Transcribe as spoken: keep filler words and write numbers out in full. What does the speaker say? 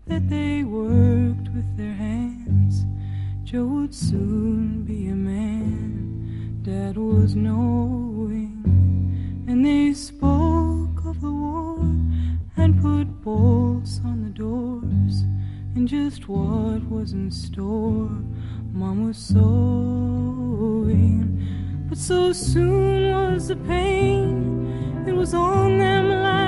that they worked with their hands. Joe would soon be a man, Dad was knowing. And they spoke of the war and put bolts on the doors. And just what was in store, Mom was sewing. But so soon was the pain, it was on them like